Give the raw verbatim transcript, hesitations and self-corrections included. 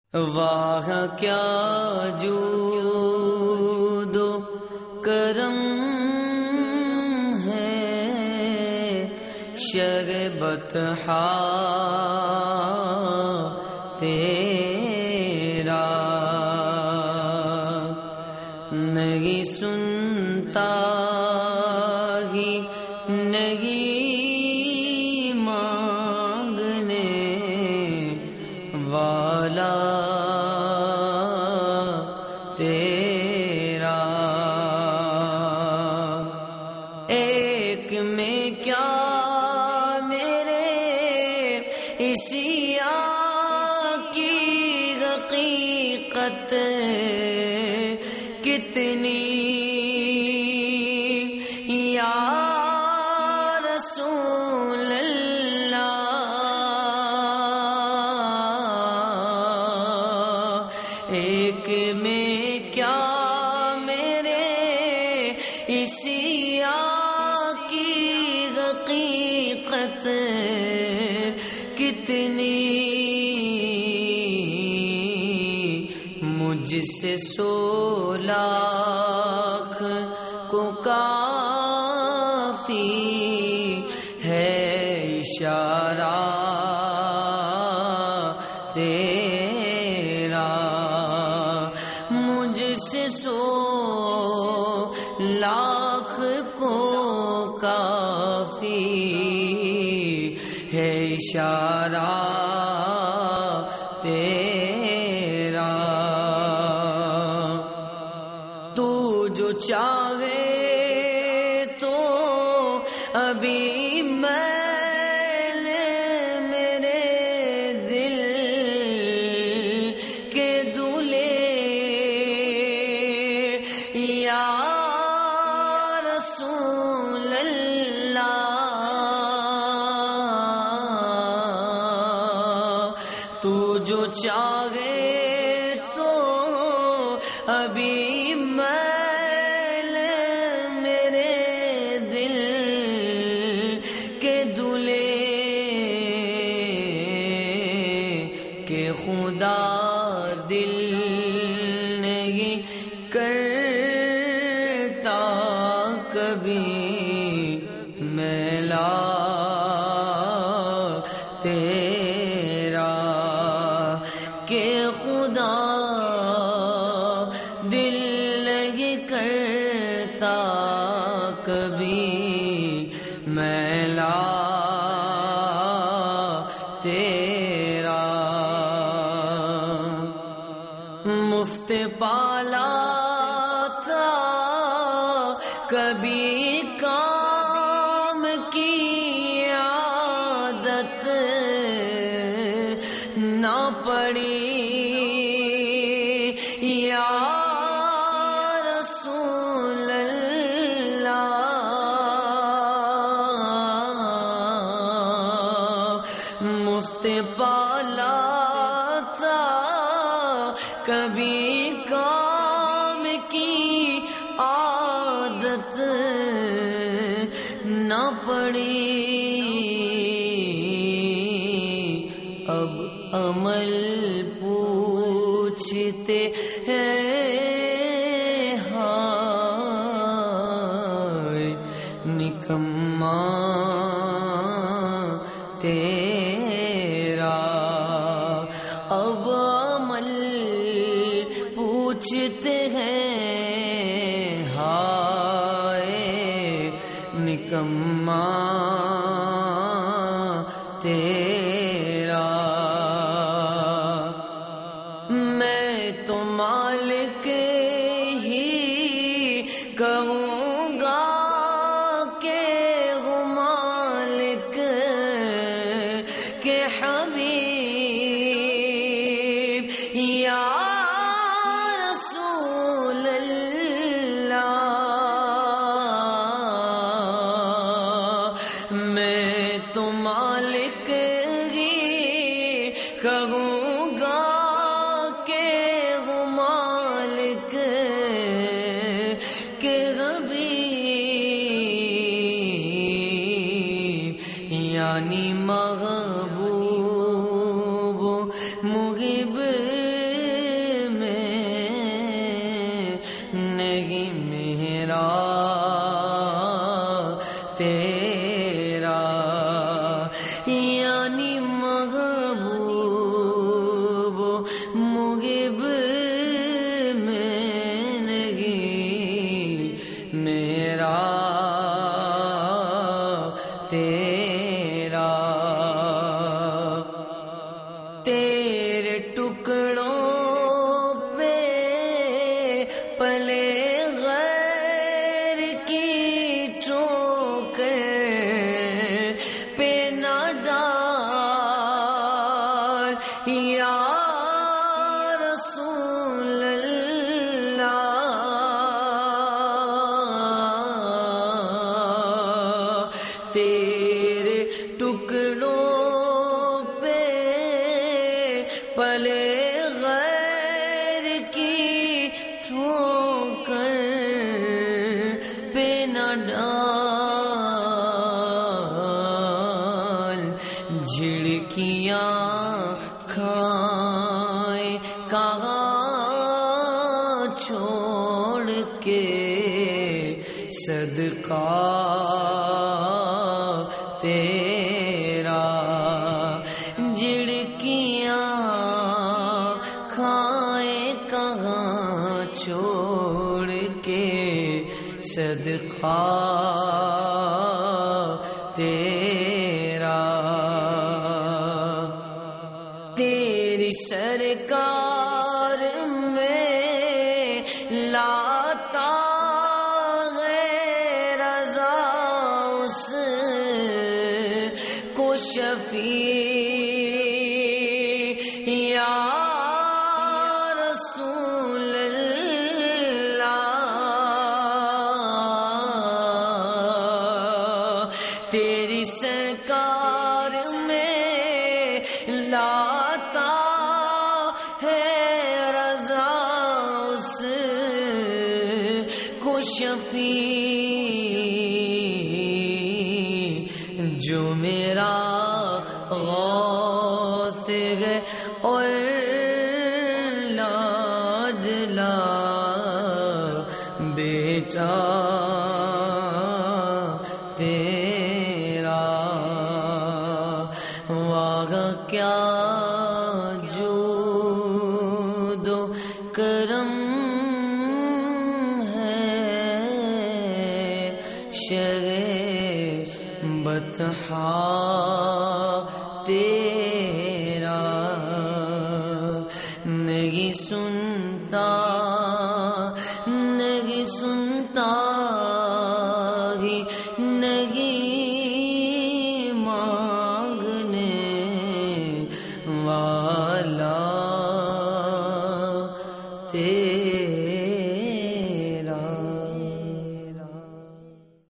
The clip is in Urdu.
واہ کیا جود و کرم ہے شربت تیرا، نہیں سنتا ہی نہیں مانگنے والا تیرا، ایک میں کیا میرے اسیا کی حقیقت کتنی یا رسول اللہ، ایک میں کیا میرے اسیا کی حقیقت کتنی، مجھ سے سو لاکھ کو کافی ہے اشارہ تیرا، مجھ سے سو لاکھ کو کافی ہے اشارہ تیرا، تو جو چاہے تو ابھی میں میرے دل کے دلے یا رسول اللہ، تو جو چاہے تو ابھی میل میرے دل کے دلے کہ خدا دل نہیں کرتا کبھی میلا تیرا، کہ خدا دل نہیں کرتا کبھی میلا تیرا، مفت پالا تھا کبھی کام کی عادت نہ پڑی یا رسول اللہ، مفت پالا تھا کبھی کام کی عادت نہ پڑی، اب عمل پوچھتے ہیں ہائے نکما تیرا، اب عمل پوچھتے ہیں ہائے نکما تیرا، میں تو مالک ہی کہوں گا کہ وہ مالک کے حبیب یا رسول اللہ، میں تو مالک ہی کہوں گا کہ وہ مالک کے حبیب یعنی محبوب محب ٹکڑوں پہ پلے غیر کی ٹھوکر پہ نہ ڈال یا رسول اللہ، تیرے ٹکڑوں پہ پلے غیر کی ٹھوکر پہ نہ ڈال، جھڑکیاں کھائے کہاں چھوڑ کے صدقہ تیرا، جھڑکیاں کھائے کہاں چھوڑ کے صدقہ تیرا، تیری سرکار میں لاتا ہے رضا اس کو شفیع یا رسول اللہ، تیری سرکار میں لاتا ہے رضا اس کو شفیع، جو میرا غوث ہے اور لاڈلا بیٹا تیرا، واہ کیا جود و کرم ہے شرح بطحا تیرا، نہیں سنتا نہیں سنتا ہی نہیں مانگنے والا تیرا۔